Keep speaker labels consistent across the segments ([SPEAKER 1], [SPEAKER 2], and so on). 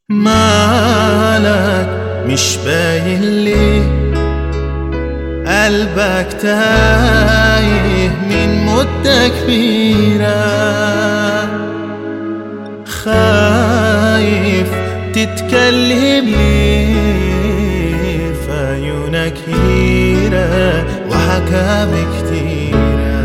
[SPEAKER 1] مالك مش باين لي قلبك تايه من مدة كبيرة، خايف تتكلم ليه في عيونك هيرة وحكاوي كتيرة.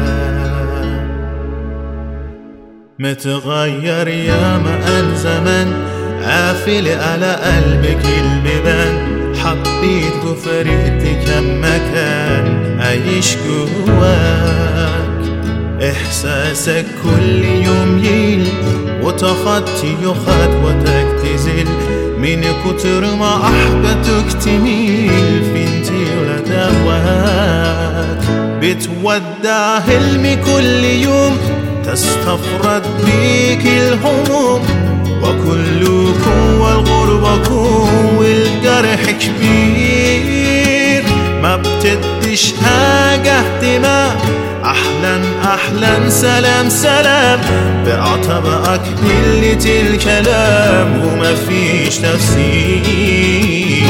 [SPEAKER 1] متغير يا ما زمن قافل على قلبك البيبان، حبيت وفرقت كم مكان عايش جواك، إحساسك كل يوم يل وتخطي خطوتك تزل، من كتر ما أحبتك تميل فينتي ولا دواك. بتودع حلمي كل يوم تستفرد بيك الهموم، وكلكم والغربكم والجرح كبير، ما بتديش حاجة اهتمام. أحلى سلام سلام بعطبقك قلة الكلام وما فيش تفسير.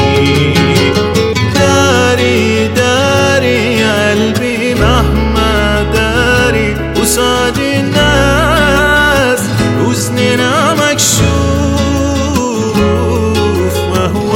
[SPEAKER 1] داري داري يا قلبي مهما داري قصاد الناس وزننا مكشوف، وهو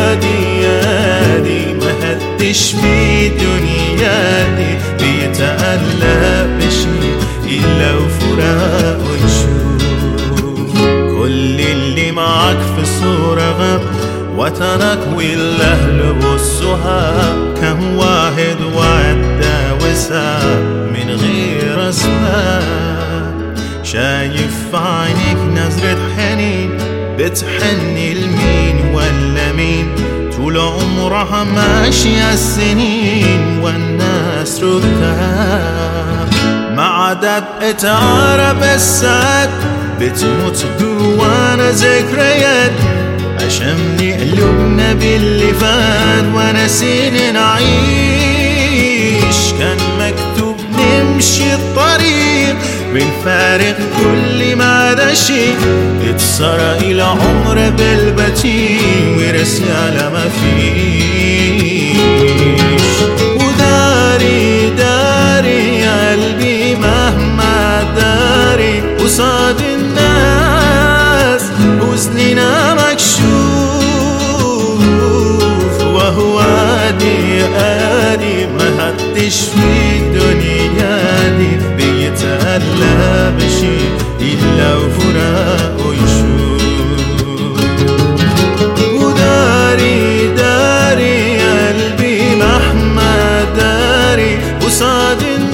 [SPEAKER 1] دي ما هدش في الدنيا دي بيتقلب بشي إلا وفراق ونشوف. كل اللي معك في الصورة غاب وطنك والأهل والصحاب، كم واحد وعدى وساب من غير أسباب. شايف في عينيك نظرة حنين بتحني لمين ولا مين، طول عمرها ماشية السنين والناس ركاب. مع دقة عرب الساعات بتموت جوانا ذكريات، عشان قلوبنا باللي فات ونسينا نعيش. كان مكتوب نمشي الطريق بنفارق كل ما ده شيء، اتسرق العمر بالبتين ورسالة ما فيش. وداري داري يا قلبي مهما داري قصاد الناس وزننا مكشوف، وهو دي ما هدش في الدنيا دي بيتقلب بشي إلا وفراق ويشوف. وداري داري يا قلبي مهما داري قصاد